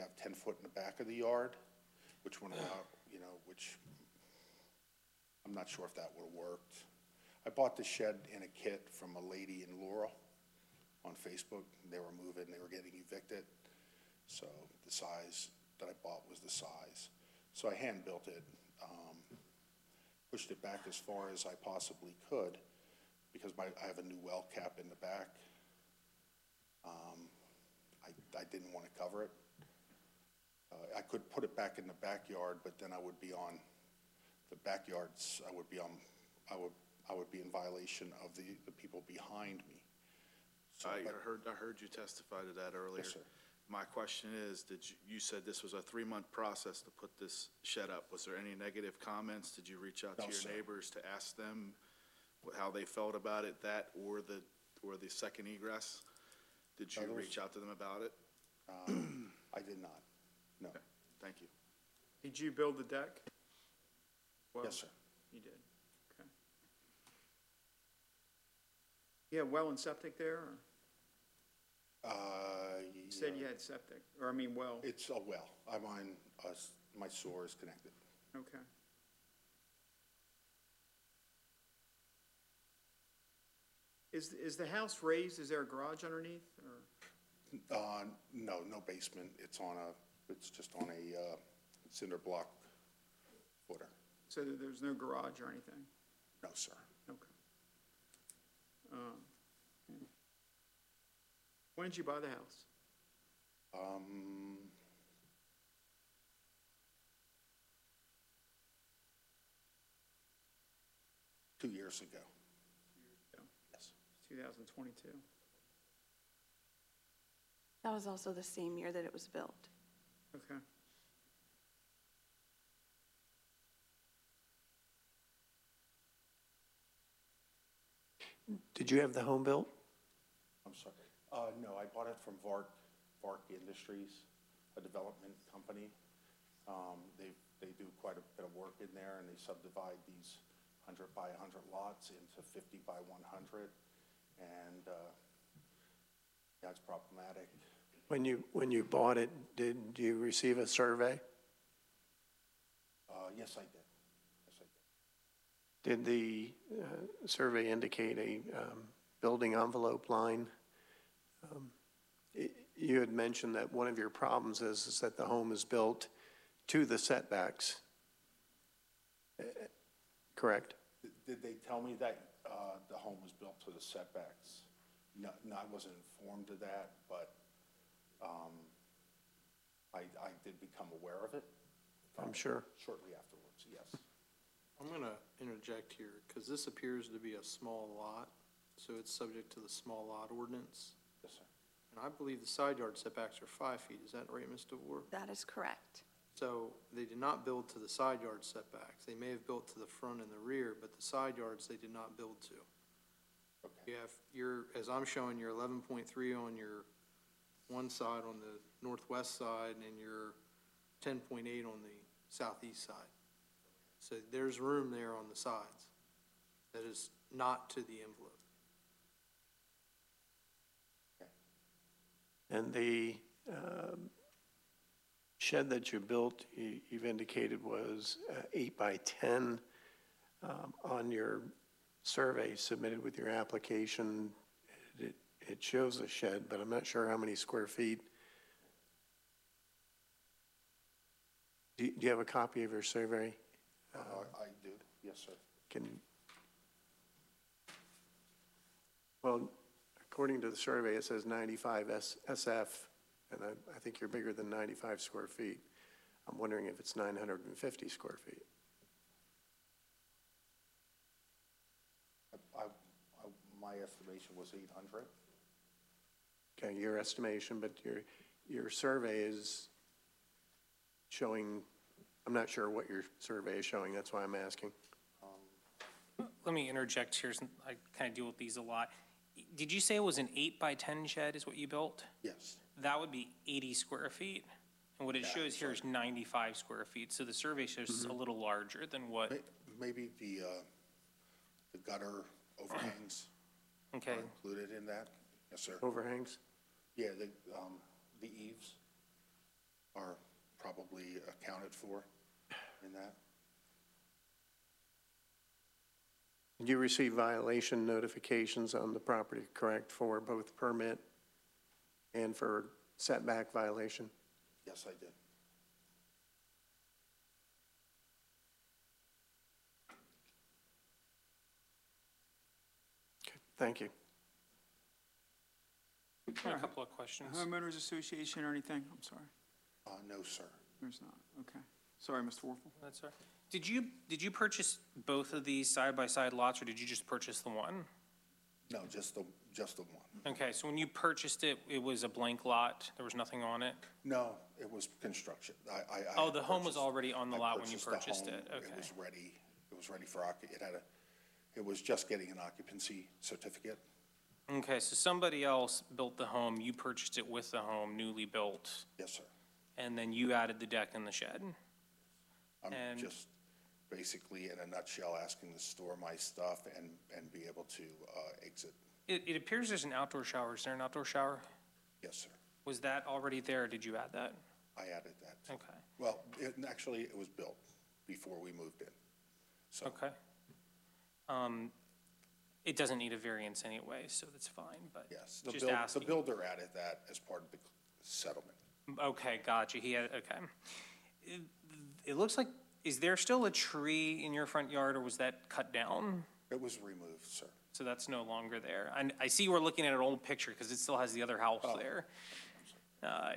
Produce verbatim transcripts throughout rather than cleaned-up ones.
you have ten foot in the back of the yard, which would allow, you know, which I'm not sure if that would have worked. I bought the shed in a kit from a lady in Laurel on Facebook. They were moving, they were getting evicted. So the size that I bought was the size. So I hand built it, um, pushed it back as far as I possibly could because my, I have a new well cap in the back. Um, I, I didn't want to cover it. Uh, I could put it back in the backyard, but then I would be on the backyards. I would be on, I would, I would be in violation of the, the people behind me. So, I but, heard, I heard you testify to that earlier. Yes, sir. My question is, did you, you said this was a three-month process to put this shed up. Was there any negative comments? Did you reach out No, to your sir. neighbors to ask them what, how they felt about it, that or the, or the second egress? Did you No, reach out to them about it? um, I did not. No. Okay, thank you. Did you build the deck? Well, Yes, sir. You did, okay. Yeah, well and septic there, or Uh, you said yeah. you had septic, or I mean well? It's a well. I'm on, uh, my sewer is connected. Okay. Is, is the house raised? Is there a garage underneath, or? Uh, no, no basement. It's on a, it's just on a, uh, cinder block footer. So that there's no garage or anything? No, sir. Okay. Um, okay. When did you buy the house? Um, two years ago. Yeah. Yes. two thousand twenty-two. That was also the same year that it was built. Okay. Did you have the home built? I'm sorry. Uh, no, I bought it from Vark, Vark Industries, a development company. Um, they, they do quite a bit of work in there, and they subdivide these hundred by hundred lots into fifty by one hundred. And, uh, yeah, it's problematic. When you, when you bought it, did you receive a survey? Uh, yes, I did. Yes, I did. Did the uh, survey indicate a um, building envelope line? Um, it, you had mentioned that one of your problems is, is that the home is built to the setbacks, uh, correct? Did, did they tell me that uh, the home was built to the setbacks? No, no, I wasn't informed of that, but um, I, I did become aware of it. I'm sure. Shortly afterwards, yes. I'm going to interject here because this appears to be a small lot, so it's subject to the small lot ordinance. Yes, sir. And I believe the side yard setbacks are five feet. Is that right, Mister Ward? That is correct. So they did not build to the side yard setbacks. They may have built to the front and the rear, but the side yards they did not build to. Okay. You have your, as I'm showing, your eleven point three on your one side on the northwest side and your ten point eight on the southeast side. So there's room there on the sides that is not to the envelope. And the um, shed that you built, you, you've indicated was uh, eight by ten. Um, on your survey submitted with your application, it, it shows a shed, but I'm not sure how many square feet. Do you, do you have a copy of your survey? Uh, I do, yes, sir. Can, well, according to the survey, it says ninety-five S F, and I, I think you're bigger than ninety-five square feet. I'm wondering if it's nine hundred fifty square feet. I, I, I, my estimation was eight hundred. Okay, your estimation, but your, your survey is showing, I'm not sure what your survey is showing, that's why I'm asking. Let me interject here, since I kind of deal with these a lot. Did you say it was an eight by ten shed is what you built? Yes. That would be eighty square feet. And what it Yeah, shows here is ninety-five square feet. So the survey shows Mm-hmm. a little larger than what, May- Maybe the, uh, the gutter overhangs okay. are included in that? Yes, sir. Overhangs? Yeah, the, um, the eaves are accounted for in that. Did you receive violation notifications on the property, correct, for both permit and for setback violation? Yes, I did. Okay, thank you. I have a couple of questions. Homeowners Association or anything? I'm sorry. Uh, no, sir. There's not. Okay. Sorry, Mister Warfel. That's all right. Did you, did you purchase both of these side-by-side lots, or did you just purchase the one? No, just the, just the one. Okay, so when you purchased it, it was a blank lot? There was nothing on it? No, it was construction. I, I. I Oh, the home was purchased- already on the I lot when you the purchased home. it? Okay. It was ready, it was ready for, occu- it had a, it was just getting an occupancy certificate. Okay, so somebody else built the home, you purchased it with the home, newly built, Yes, sir. and then you added the deck and the shed? I'm And- just basically, in a nutshell, asking to store my stuff and, and be able to uh, exit. It, it appears there's an outdoor shower. Is there an outdoor shower? Yes, sir. Was that already there, or did you add that? I added that. Okay, Well, it, actually, it was built before we moved in. So, okay. Um, it doesn't need a variance anyway, so that's fine, but yes, the just buil- the asking. builder added that as part of the settlement. Okay, gotcha, he had, okay. It, it looks like, is there still a tree in your front yard, or was that cut down? It was removed, sir. So that's no longer there. And I see we're looking at an old picture, because it still has the other house Oh. there. Uh,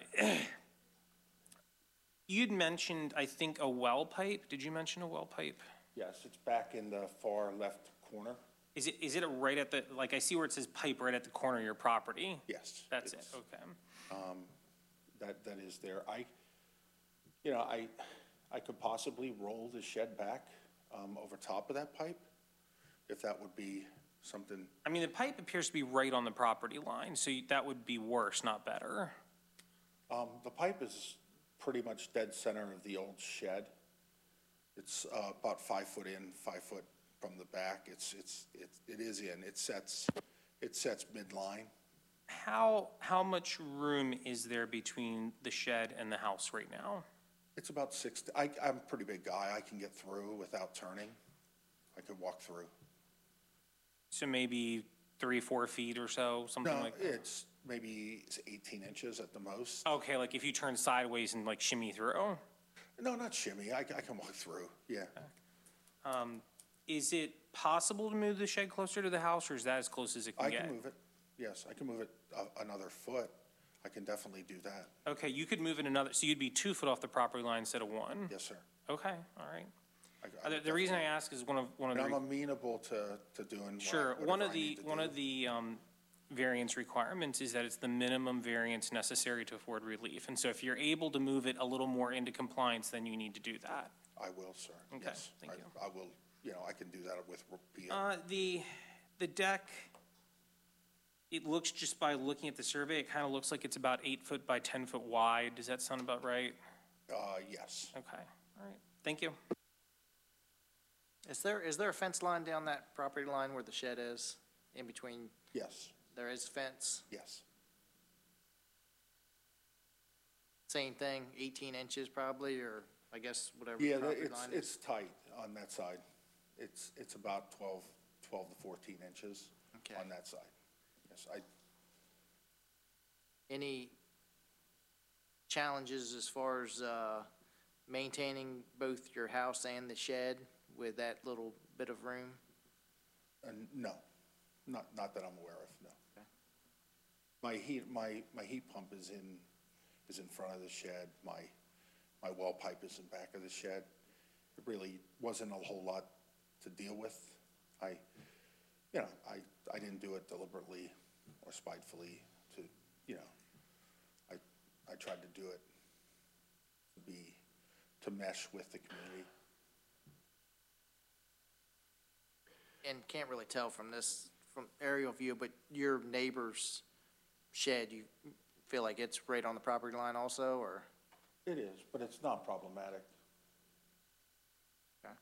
You'd mentioned, I think, a well pipe. Did you mention a well pipe? Yes, it's back in the far left corner. Is it, is it right at the, like, I see where it says pipe right at the corner of your property? Yes. That's it, it's- okay. That, that is there. I, you know, I, I could possibly roll the shed back um, over top of that pipe, if that would be something. I mean, the pipe appears to be right on the property line, so you- that would be worse, not better. Um, The pipe is pretty much dead center of the old shed. It's uh, about five foot in, five foot from the back. It's, it's, it it is in. It sets, it sets midline. How, how much room is there between the shed and the house right now? It's about six, I, I'm a pretty big guy. I can get through without turning. I could walk through. So maybe three, four feet or so, something No, like that? it's maybe it's eighteen inches at the most. Okay, like if you turn sideways and like shimmy through? No, not shimmy. I, I can walk through, yeah. Is it possible to move the shed closer to the house, or is that as close as it can I get? can move it, yes, I can move it a- another foot. I can definitely do that. Okay, you could move it another, so you'd be two foot off the property line instead of one? Yes, sir. Okay, all right. I- I Uh, The, would the reason I definitely- ask is one of, one of And the. I'm re- amenable to, to doing Sure, wha- one whatever of I the, need to one do. of the, um, variance requirements is that it's the minimum variance necessary to afford relief. And so if you're able to move it a little more into compliance, then you need to do that. I will, sir. Okay, Yes, thank I- you. I will, you know, I can do that with repeal. Uh, the, the deck, it looks, just by looking at the survey, it kind of looks like it's about eight foot by ten foot wide. Does that sound about right? Uh, yes. Okay, all right, thank you. Is there, is there a fence line down that property line where the shed is, in between, Yes, there is fence? yes. Same thing, eighteen inches probably, or I guess whatever Yeah, the that- property it's, line is? it's tight on that side. It's, it's about twelve, twelve to fourteen inches Okay. on that side. Yes, I, Any challenges as far as, uh, maintaining both your house and the shed with that little bit of room? uh, no, not, not that I'm aware of, no. Okay. My heat, my, my heat pump is in, is in front of the shed. My, my well pipe is in back of the shed. It really wasn't a whole lot to deal with. I, you know, I, I didn't do it deliberately or spitefully to, you know, I, I tried to do it to be, to mesh with the community. And can't really tell from this, from aerial view, but your neighbor's shed, you feel like it's right on the property line also, or? It is, but it's not problematic. Okay.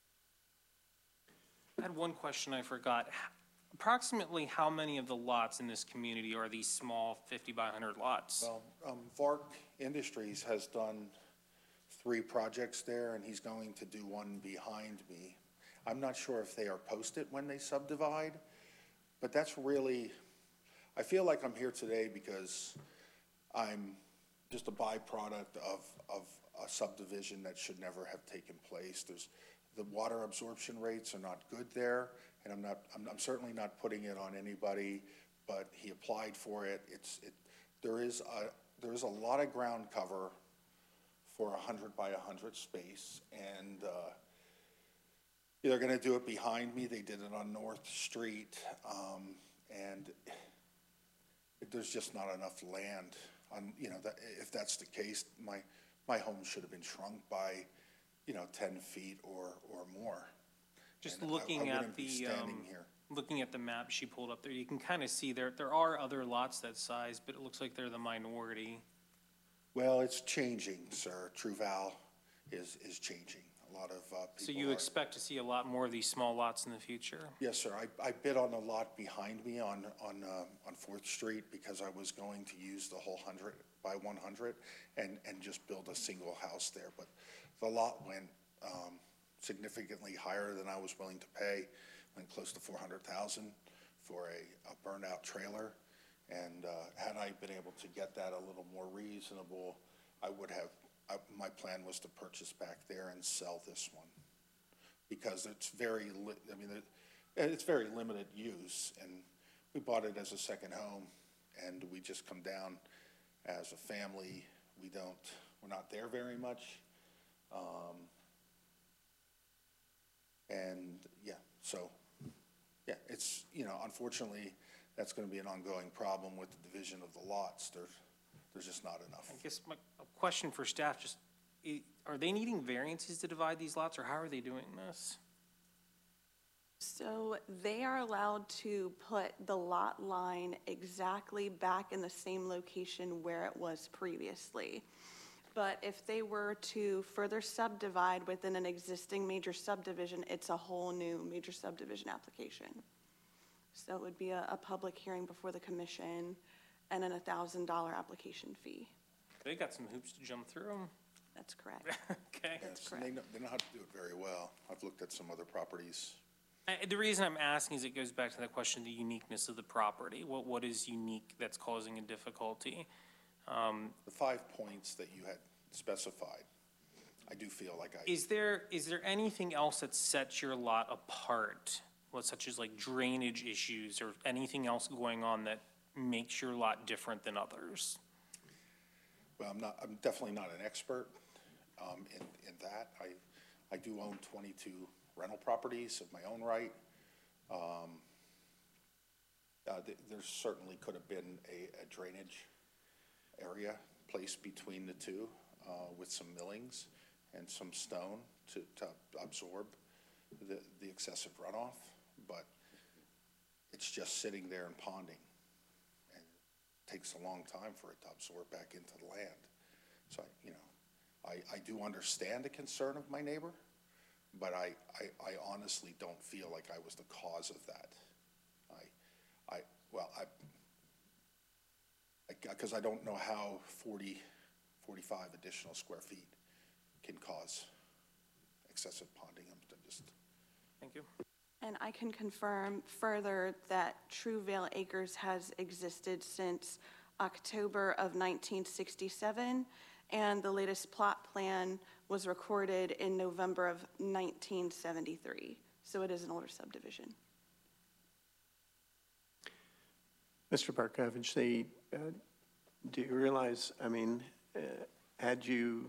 I had one question I forgot. H- Approximately how many of the lots in this community are these small fifty by one hundred lots? Well, um, Vark Industries has done three projects there, and he's going to do one behind me. I'm not sure if they are posted when they subdivide, but that's really, I feel like I'm here today because I'm just a byproduct of, of a subdivision that should never have taken place. There's, the water absorption rates are not good there, and I'm not, I'm, I'm certainly not putting it on anybody, but he applied for it. It's, it, there is a, there is a lot of ground cover for a hundred by a hundred space, and, uh, they're gonna do it behind me. They did it on North Street, um, and there's just not enough land on, you know, that, if that's the case, my, my home should have been shrunk by, you know, ten feet or, or more. Just And I- I looking at wouldn't be the, standing um, here. looking at the map she pulled up there, you can kind of see there, there are other lots that size, but it looks like they're the minority. Well, it's changing, sir. True Val is, is changing. A lot of, uh, people So you are- expect to see a lot more of these small lots in the future? Yes, sir. I, I bid on the lot behind me on, on, um, on Fourth Street because I was going to use the whole hundred by one hundred and, and just build a single house there. But the lot went, um, significantly higher than I was willing to pay, went close to four hundred thousand for a, a burned out trailer. And, uh, had I been able to get that a little more reasonable, I would have, I, my plan was to purchase back there and sell this one. Because it's very, li- I mean, it, it's very limited use, and we bought it as a second home, and we just come down as a family. We don't, we're not there very much. Um, and, yeah, so, yeah, it's, you know, unfortunately, that's gonna be an ongoing problem with the division of the lots. There's, there's just not enough. I guess my, a question for staff, just, i- are they needing variances to divide these lots, or how are they doing this? So they are allowed to put the lot line exactly back in the same location where it was previously. But if they were to further subdivide within an existing major subdivision, it's a whole new major subdivision application. So it would be a, a public hearing before the commission and then a thousand dollar application fee. They got some hoops to jump through. That's correct. Okay. Yes, and they know, they know how to do it very well. I've looked at some other properties. Uh, The reason I'm asking is it goes back to that question, the uniqueness of the property. What, what is unique that's causing a difficulty? Um, The five points that you had specified, I do feel like I, Is there, is there anything else that sets your lot apart? What, such as like drainage issues or anything else going on that makes your lot different than others? well, I'm not, I'm definitely not an expert um, in, in that. I, I do own twenty-two rental properties of my own right. Um, uh, th- There certainly could have been a a drainage area placed between the two uh, with some millings and some stone to, to absorb the, the excessive runoff, but it's just sitting there and ponding. And it takes a long time for it to absorb back into the land. So, I, you know, I, I do understand the concern of my neighbor, but I, I, I honestly don't feel like I was the cause of that. I, I, well, I, because I don't know how forty, forty-five additional square feet can cause excessive ponding. I'm just, Thank you. And I can confirm further that True Vale Acres has existed since October of nineteen sixty-seven, and the latest plot plan was recorded in November of nineteen seventy-three. So it is an older subdivision. Mister Barkovich, the, uh, do you realize, I mean, uh, had you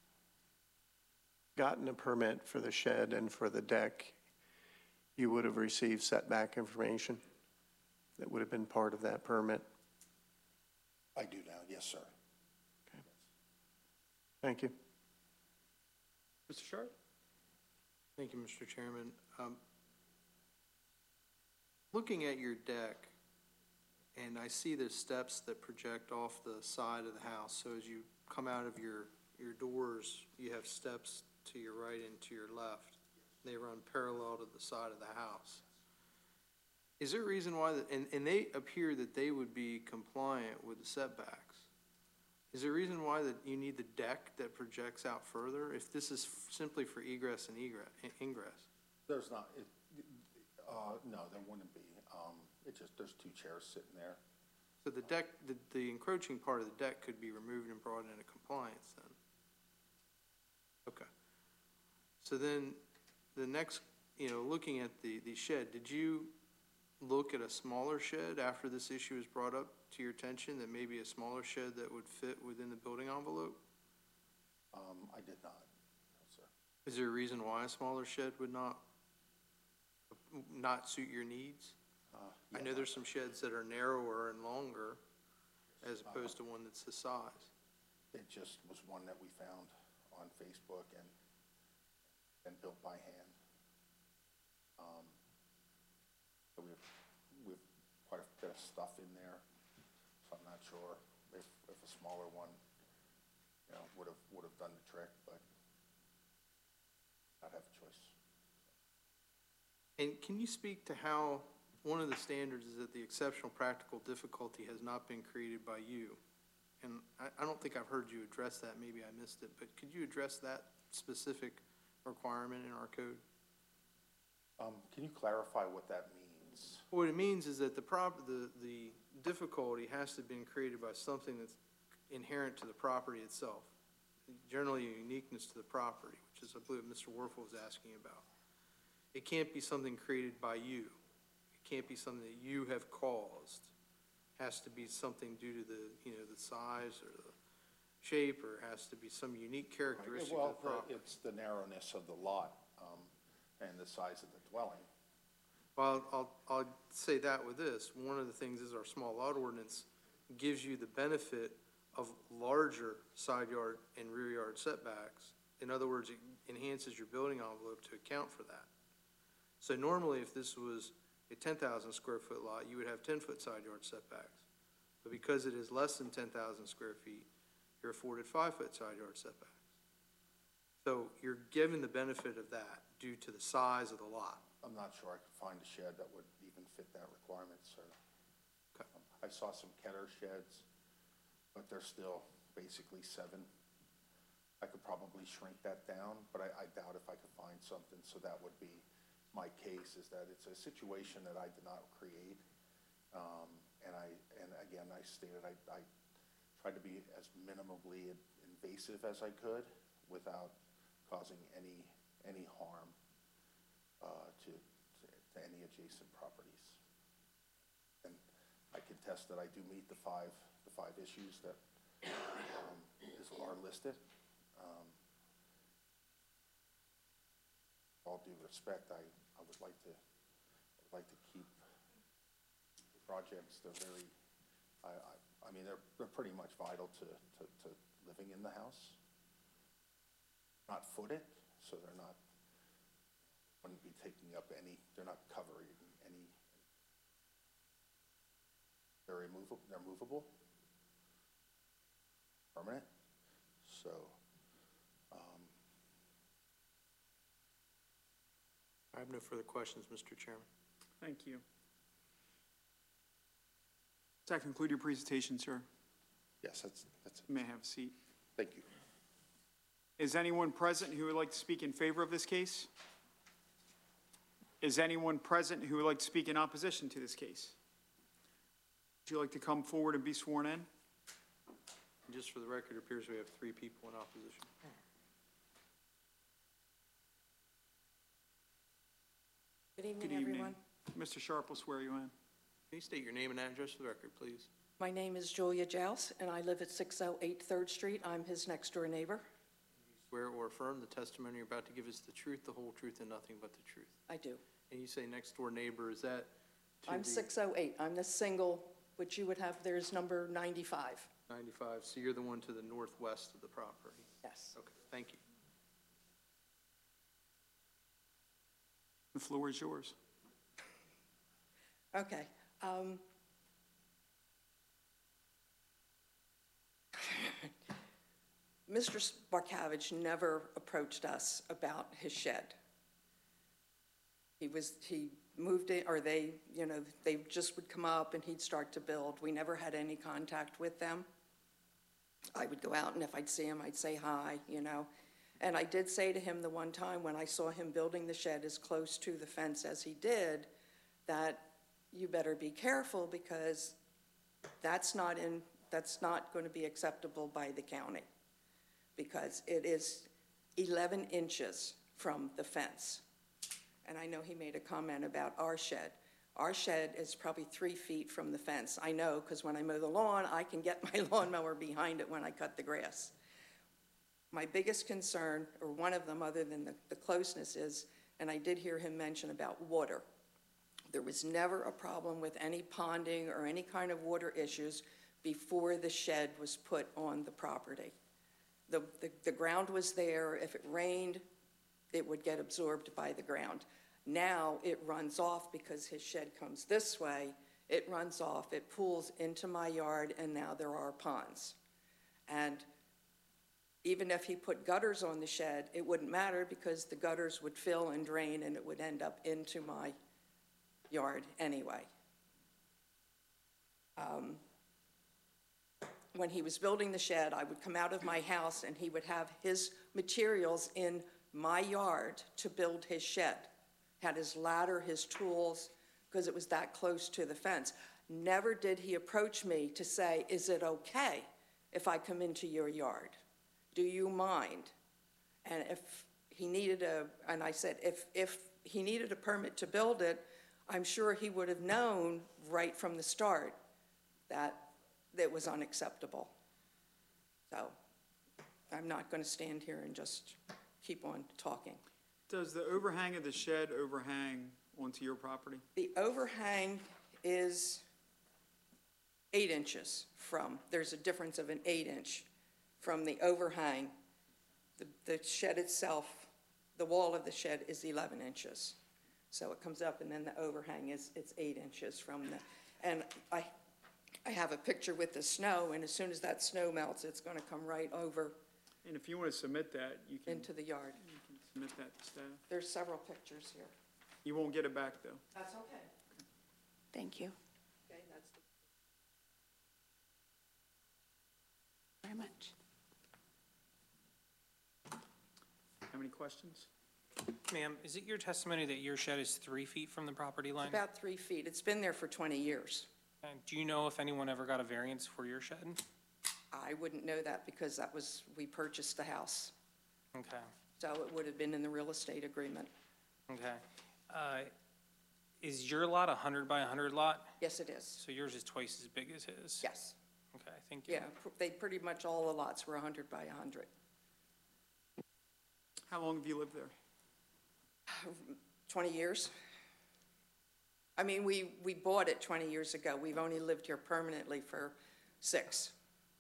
gotten a permit for the shed and for the deck, you would have received setback information that would have been part of that permit? I do now, yes, sir. Thank you. Mister Sharp? Thank you, Mister Chairman. Um, Looking at your deck, and I see the steps that project off the side of the house, so as you come out of your, your doors, you have steps to your right and to your left. They run parallel to the side of the house. Is there a reason why, that- and, and they appear that they would be compliant with the setbacks, Is there a reason why that you need the deck that projects out further, if this is simply for egress and egress, ingress? There's not, it, uh, no, there wouldn't be. Um, it just, there's two chairs sitting there. So the deck, the, the encroaching part of the deck could be removed and brought into compliance then? Okay. So then, the next, you know, looking at the, the shed, did you look at a smaller shed after this issue was brought up to your attention, that maybe a smaller shed that would fit within the building envelope? Um, I did not, no, sir. Is there a reason why a smaller shed would not, not suit your needs? Uh, I yeah, know there's some sheds that are narrower and longer as opposed to one that's the size. It just was one that we found on Facebook and, and built by hand. Um, so we've, we've quite a bit of stuff in there, so I'm not sure if, if a smaller one, you know, would have, would have done the trick, but I'd have a choice. And can you speak to how, one of the standards is that the exceptional practical difficulty has not been created by you? And I, I don't think I've heard you address that, maybe I missed it, but could you address that specific requirement in our code? Um, can you clarify what that means? What it means is that the prop, the, the difficulty has to have been created by something that's inherent to the property itself. Generally a uniqueness to the property, which is, I believe, Mister Warfel was asking about. It can't be something created by you. It can't be something that you have caused. It has to be something due to the, you know, the size or the shape, or it has to be some unique characteristic Well, of the property. it's the narrowness of the lot, um, and the size of the dwelling. Well, I'll, I'll say that with this. One of the things is our small lot ordinance gives you the benefit of larger side yard and rear yard setbacks. In other words, it enhances your building envelope to account for that. So normally, if this was a ten thousand square foot lot, you would have ten foot side yard setbacks. But because it is less than ten thousand square feet, you're afforded five foot side yard setbacks. So you're given the benefit of that due to the size of the lot. I'm not sure I could find a shed that would even fit that requirement, sir. Okay. Um, I saw some Ketter sheds, but they're still basically seven. I could probably shrink that down, but I, I doubt if I could find something, so that would be my case, is that it's a situation that I did not create. Um, and I, and again, I stated I, I tried to be as minimally invasive as I could without causing any, any harm uh, to, to, to any adjacent properties. And I can attest that I do meet the five, the five issues that um, is, are listed. Um, all due respect, I, I would like to, I would like to keep the projects. They're very, I, I, I mean, they're, they're pretty much vital to, to, to living in the house. Not footed, so they're not, wouldn't be taking up any, they're not covering any, they're removable, they're movable, permanent, so, um, I have no further questions, Mister Chairman. Thank you. Does that conclude your presentation, sir? yes, that's, that's it. You may have a seat. Thank you. Is anyone present who would like to speak in favor of this case? Is anyone present who would like to speak in opposition to this case? Would you like to come forward and be sworn in? And just for the record, it appears we have three people in opposition. Good Good evening, evening. everyone. Mister Sharp will swear you in. Can you state your name and address for the record, please? My name is Julia Jouse, and I live at six oh eight Third Street. I'm his next-door neighbor. Swear or affirm the testimony you're about to give is the truth, the whole truth, and nothing but the truth. I do. And you say next door neighbor, is that to I'm the six oh eight. I'm the single, which you would have, there's number ninety-five. ninety-five, so you're the one to the northwest of the property? Yes. Okay, thank you. The floor is yours. Okay. um, Mister Barkavich never approached us about his shed. He was, he moved it, or they, you know, they just would come up and he'd start to build. We never had any contact with them. I would go out, and if I'd see him, I'd say hi, you know. And I did say to him the one time when I saw him building the shed as close to the fence as he did, that you better be careful because that's not in, that's not going to be acceptable by the county, because it is eleven inches from the fence. And I know he made a comment about our shed. Our shed is probably three feet from the fence. I know, because when I mow the lawn, I can get my lawnmower behind it when I cut the grass. My biggest concern, or one of them other than the, the closeness is, and I did hear him mention about water. There was never a problem with any ponding or any kind of water issues before the shed was put on the property. The, the, the ground was there. If it rained, it would get absorbed by the ground. Now it runs off because his shed comes this way. It runs off, it pools into my yard, and now there are ponds. And even if he put gutters on the shed, it wouldn't matter because the gutters would fill and drain and it would end up into my yard anyway. Um, when he was building the shed, I would come out of my house and he would have his materials in my yard to build his shed. Had his ladder, his tools, because it was that close to the fence. Never did he approach me to say, is it okay if I come into your yard? Do you mind? And if he needed a, and I said, if, if he needed a permit to build it, I'm sure he would have known right from the start that it was unacceptable. So I'm not going to stand here and just keep on talking. Does the overhang of the shed overhang onto your property? The overhang is eight inches from, there's a difference of an eight inch from the overhang. The, the shed itself, the wall of the shed is eleven inches. So it comes up and then the overhang is, it's eight inches from the, and I, I have a picture with the snow, and as soon as that snow melts, it's gonna come right over And if you want to submit that, you can, into the yard. you can submit that to staff. There's several pictures here. You won't get it back, though. That's okay. Thank you Okay, that's the. very much. Have any questions? Ma'am, is it your testimony that your shed is three feet from the property line? About three feet. It's been there for twenty years. And do you know if anyone ever got a variance for your shed? I wouldn't know that because that was, we purchased the house. Okay, So it would have been in the real estate agreement. okay. Uh, Is your lot a hundred by a hundred lot? Yes, it is. So yours is twice as big as his? Yes. Okay, thank you. Yeah, pr- they, pretty much all the lots were one hundred by one hundred. How long have you lived there? twenty years. I mean, we, we bought it twenty years ago. We've only lived here permanently for six.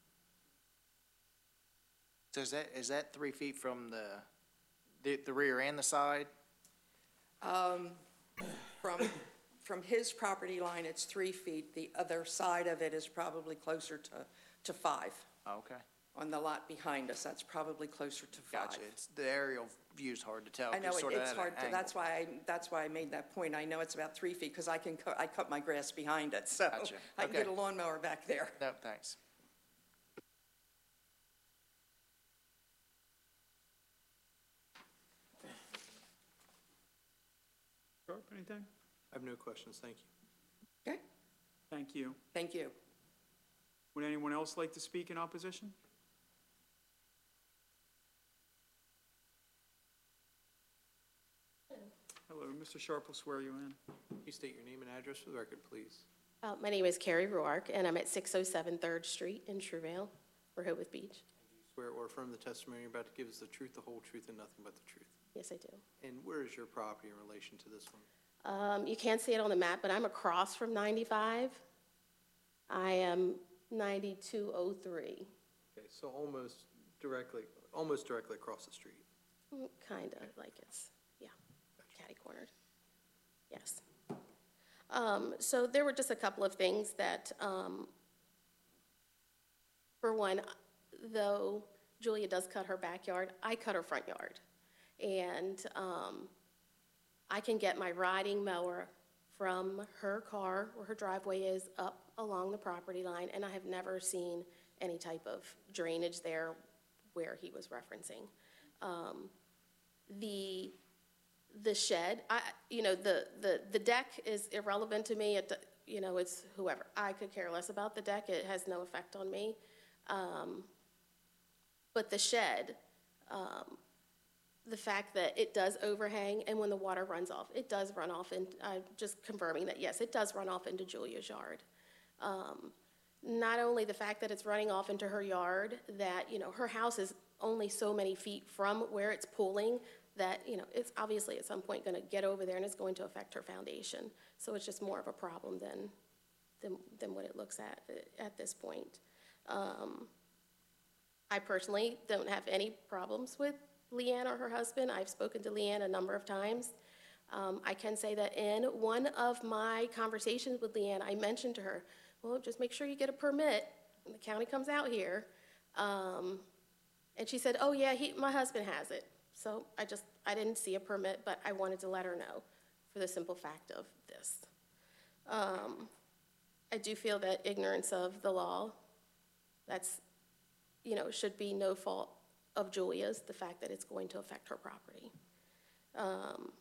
So is that, is that three feet from the, the, the rear and the side? Um, from, from his property line, it's three feet. The other side of it is probably closer to, to five. Oh, okay. On the lot behind us, that's probably closer to five. Gotcha. It's, the aerial view's hard to tell. I know, 'cause it- sort of it's at an hard to, angle. that's why I, that's why I made that point. I know it's about three feet, because I can cut, I cut my grass behind it, so Gotcha. I can get a Okay. lawnmower back there. No, thanks. Sharp, anything? I have no questions, thank you. Okay, Thank you. thank you. Would anyone else like to speak in opposition? Hello, Mister Sharp will swear you in. Can you state your name and address for the record, please? Uh, My name is Carrie Roark, and I'm at six oh seven Third Street in Truevale, Rehoboth Beach. Swear or affirm the testimony you're about to give is the truth, the whole truth, and nothing but the truth. Yes, I do. And where is your property in relation to this one? Um, You can't see it on the map, but I'm across from ninety-five. I am ninety-two oh three, Okay, so almost directly, almost directly across the street. kind of, like it's, yeah, catty-cornered. Yes. Um, So there were just a couple of things that, um, for one, though Julia does cut her backyard, I cut her front yard. And um, I can get my riding mower from her car, where her driveway is, up along the property line, and I have never seen any type of drainage there where he was referencing. Um, The, the shed, I, you know, the, the, the deck is irrelevant to me. It, you know, it's whoever. I could care less about the deck. It has no effect on me. Um, But the shed, um, the fact that it does overhang, and when the water runs off, it does run off, and I'm just confirming that, yes, it does run off into Julia's yard. Um, Not only the fact that it's running off into her yard, that, you know, her house is only so many feet from where it's pooling, that, you know, it's obviously at some point gonna get over there and it's going to affect her foundation. So it's just more of a problem than, than, than what it looks at, at this point. Um, I personally don't have any problems with Leanne or her husband. I've spoken to Leanne a number of times. Um, I can say that in one of my conversations with Leanne, I mentioned to her, well, just make sure you get a permit when the county comes out here. Um, and she said, oh yeah, he, my husband has it. So I just, I didn't see a permit, but I wanted to let her know for the simple fact of this. Um, I do feel that ignorance of the law, that's, you know, should be no fault of Julia's, the fact that it's going to affect her property. Um,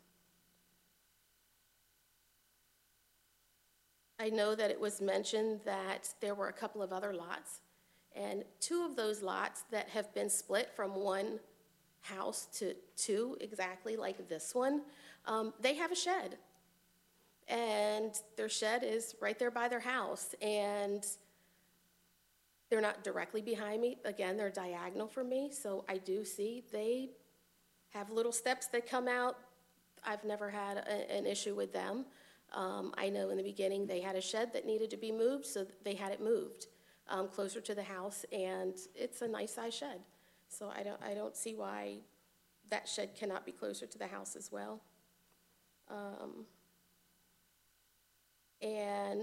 I know that it was mentioned that there were a couple of other lots, and two of those lots that have been split from one house to two, exactly like this one, um, they have a shed. And their shed is right there by their house, and they're not directly behind me. Again, they're diagonal from me, so I do see they have little steps that come out. I've never had a, an issue with them. Um, I know in the beginning they had a shed that needed to be moved, so they had it moved um, closer to the house, and it's a nice size shed. So I don't, I don't see why that shed cannot be closer to the house as well. Um, and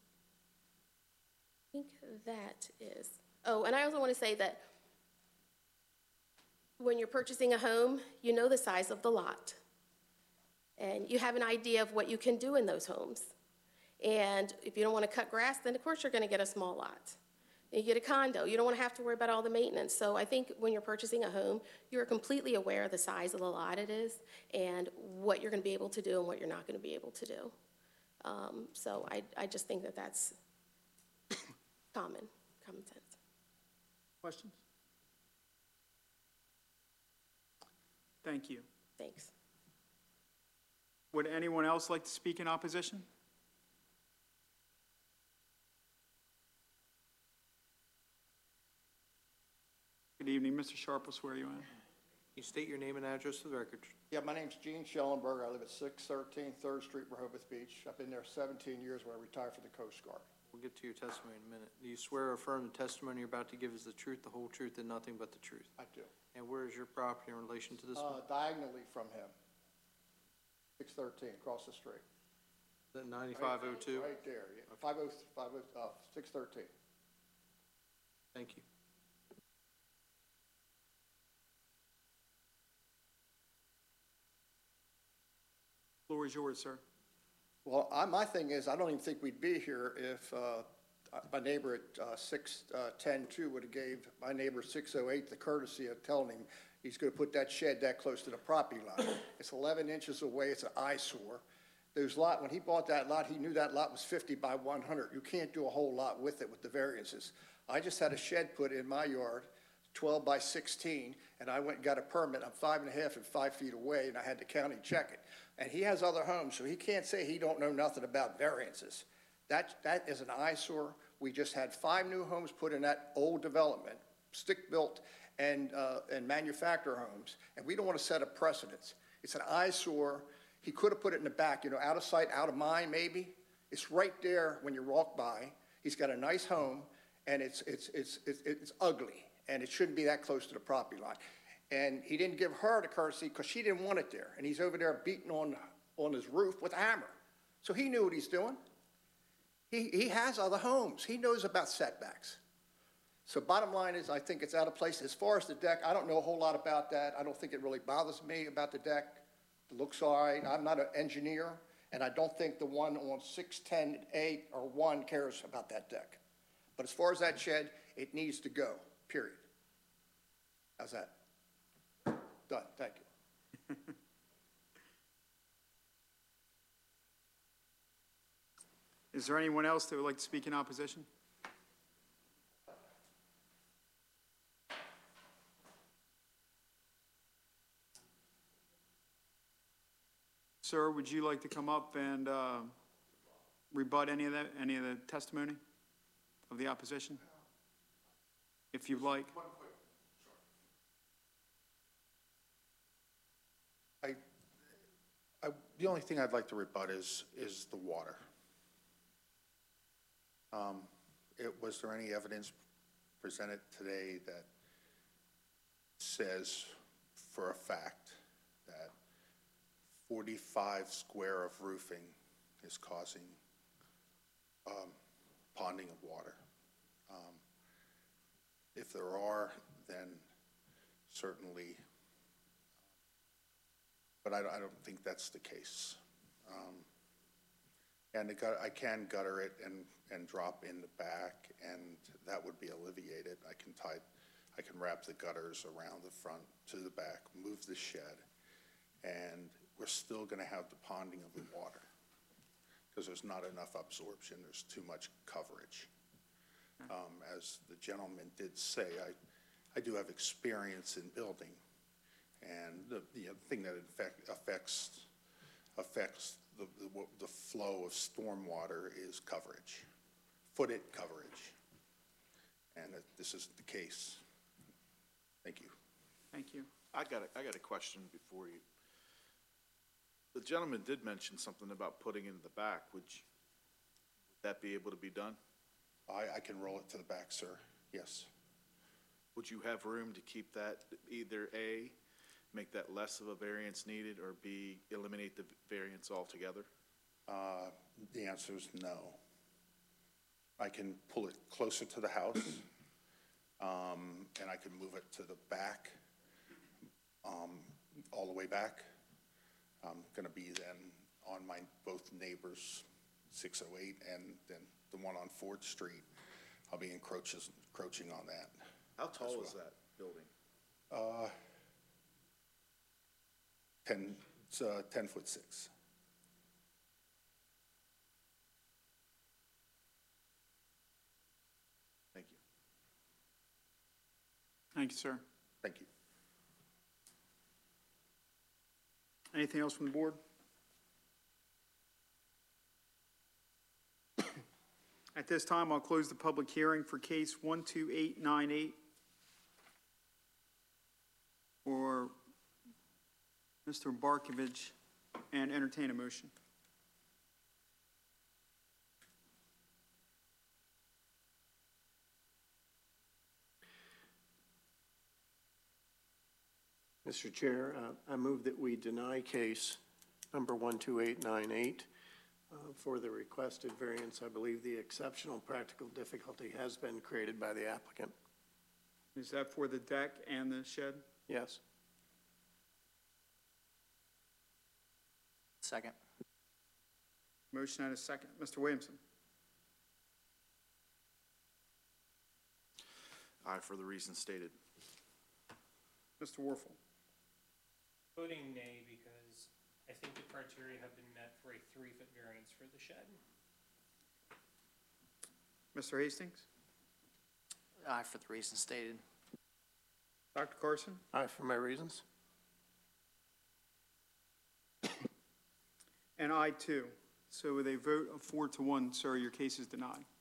I think that is, oh, and I also want to say that when you're purchasing a home, you know the size of the lot. And you have an idea of what you can do in those homes. And if you don't want to cut grass, then of course you're going to get a small lot. You get a condo, you don't want to have to worry about all the maintenance. So I think when you're purchasing a home, you're completely aware of the size of the lot it is and what you're going to be able to do and what you're not going to be able to do. Um, so I, I just think that that's common, common sense. Questions? Thank you. Thanks. Would anyone else like to speak in opposition? Good evening, Mister Sharp will swear you in. You state your name and address for the record. Yeah, my name's Gene Schellenberger. I live at six thirteen Third Street, Rehoboth Beach. I've been there seventeen years when I retired from the Coast Guard. We'll get to your testimony in a minute. Do you swear or affirm the testimony you're about to give is the truth, the whole truth, and nothing but the truth? I do. And where is your property in relation to this one? Uh, diagonally from him, six thirteen, across the street. Is that ninety-five oh two? Right there, yeah, five oh, five oh, uh, six thirteen. Thank you. Floor is yours, sir. Well, I, my thing is, I don't even think we'd be here if, uh, my neighbor at, uh, six, uh, ten two would have gave my neighbor six oh eight the courtesy of telling him he's gonna put that shed that close to the property line. It's eleven inches away, it's an eyesore. Those lot, when he bought that lot, he knew that lot was fifty by one hundred. You can't do a whole lot with it with the variances. I just had a shed put in my yard, twelve by sixteen, and I went and got a permit. I'm five and a half and five feet away, and I had the county check it. And he has other homes, so he can't say he don't know nothing about variances. That, that is an eyesore. We just had five new homes put in that old development, stick-built and, uh, and manufactured homes, and we don't want to set a precedence. It's an eyesore. He could have put it in the back, you know, out of sight, out of mind, maybe. It's right there when you walk by. He's got a nice home, and it's, it's, it's, it's, it's ugly, and it shouldn't be that close to the property line. And he didn't give her the courtesy because she didn't want it there. And he's over there beating on, on his roof with a hammer. So he knew what he's doing. He, he has other homes. He knows about setbacks. So bottom line is, I think it's out of place. As far as the deck, I don't know a whole lot about that. I don't think it really bothers me about the deck. It looks all right. I'm not an engineer, and I don't think the one on six ten A or one cares about that deck. But as far as that shed, it needs to go, period. How's that? Done, thank you. Is there anyone else that would like to speak in opposition? Sir, would you like to come up and uh, rebut any of that, any of the testimony of the opposition? If you'd like. I, I, the only thing I'd like to rebut is, is the water. Um, it, was there any evidence presented today that says for a fact that forty-five square of roofing is causing, um, ponding of water? Um, if there are, then certainly, but I, I don't think that's the case. Um, and it got, I can gutter it and, and drop in the back, and that would be alleviated. I can tie, I can wrap the gutters around the front to the back, move the shed, and we're still gonna have the ponding of the water because there's not enough absorption, there's too much coverage. Um, as the gentleman did say, I, I do have experience in building, and the, the thing that affect, affects, affects the, the, the flow of stormwater is coverage, footed coverage, and it, this isn't the case. Thank you. Thank you. I got a, I got a question before you. The gentleman did mention something about putting it in the back. Would you, would that be able to be done? I, I can roll it to the back, sir, yes. Would you have room to keep that, either A, make that less of a variance needed, or B, eliminate the variance altogether? Uh, the answer is no. I can pull it closer to the house, um, and I can move it to the back, um, all the way back. I'm gonna be then on my, both neighbors, six oh eight, and then the one on Ford Street. I'll be encroaches, encroaching on that. How tall well. is that building? Uh, ten, it's, uh, ten foot six. Thank you. Thank you, sir. Thank you. Anything else from the board? At this time, I'll close the public hearing for case one two eight nine eight for Mister Barkovich, and entertain a motion. Mister Chair, uh, I move that we deny case number one two eight nine eight uh, for the requested variance. I believe the exceptional practical difficulty has been created by the applicant. Is that for the deck and the shed? Yes. Second. Motion and a second. Mister Williamson? Aye, for the reasons stated. Mister Warfel? Voting nay because I think the criteria have been met for a three-foot variance for the shed. Mister Hastings? Aye, for the reasons stated. Doctor Carson? Aye, for my reasons. And I too. So with a vote of four to one, sir, your case is denied.